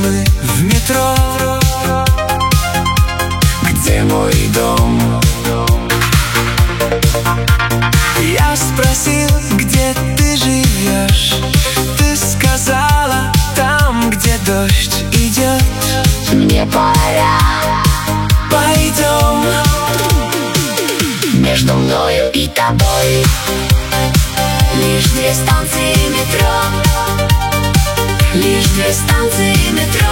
мы в метро. Где мой дом? Я спросил, где ты живешь. Ты сказала, там, где дождь идет. Мне пора. Пойдем. Между мною и тобой лишь 2 станции метро. Лишь 2 станции метро.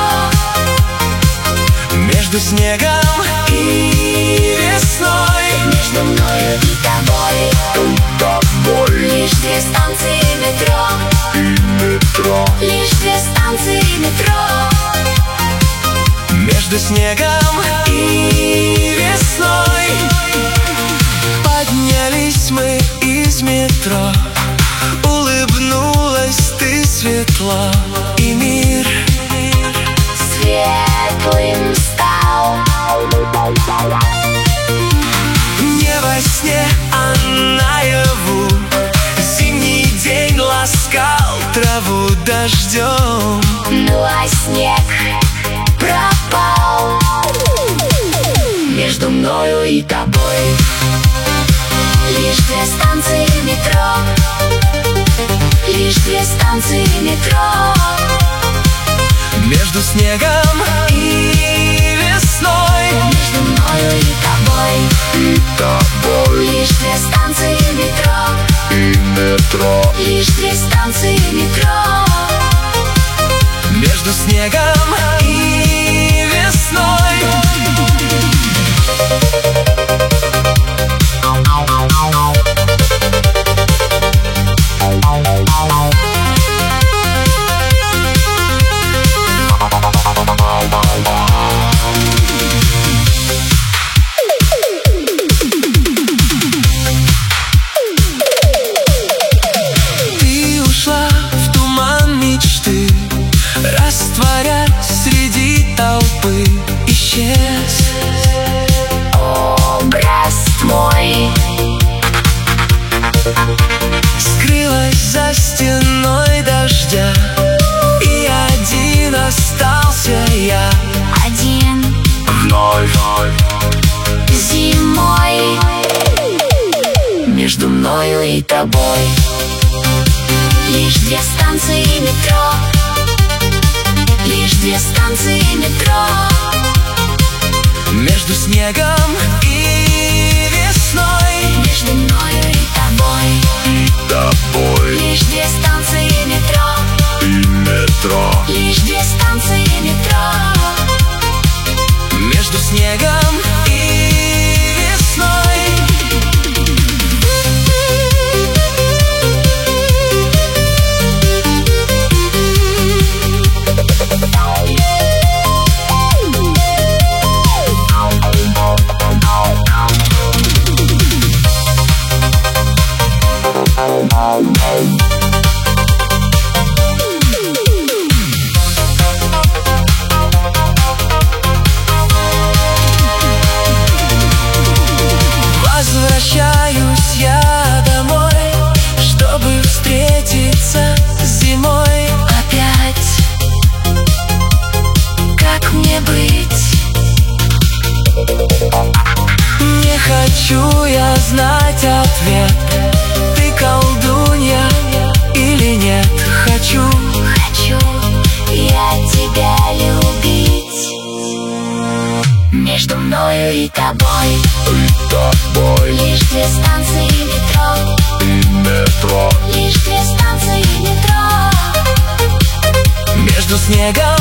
Между снегом и весной. Между мною и тобой лишь 2 станции метро. Лишь 2 станции метро. Между снегом и весной. Поднялись мы из метро. Улыбнулась ты светло, и мир светлым стал. Не во сне, а наяву. Зимний день ласкал траву дождем. Ну а снег пропал. Между мною и тобой лишь 2 станции метро. Лишь 2 станции метро. Между снегом и весной. Между мною и тобой лишь 2 станции метро. Лишь 2 станции метро. Между снегом и весной. Ты ушла в туман мечты, растворясь среди толпы. Исчез образ мой. скрылась за стеной дождя, и один остался я. Один Вновь зимой. Между мною и тобой лишь 2 станции метро. Лишь 2 станции метро. между снегом и весной. Между мною и тобой лишь 2 станции метро. Лишь 2 станции метро. Между снегом и весной. Возвращаюсь я домой, чтобы встретиться с зимой опять. Как мне быть? Не хочу я знать ответ. Ты колдунья или нет? Хочу Я тебя любить. Между мною и тобой лишь 2 станции метро. Лишь 2 станции метро. между снегом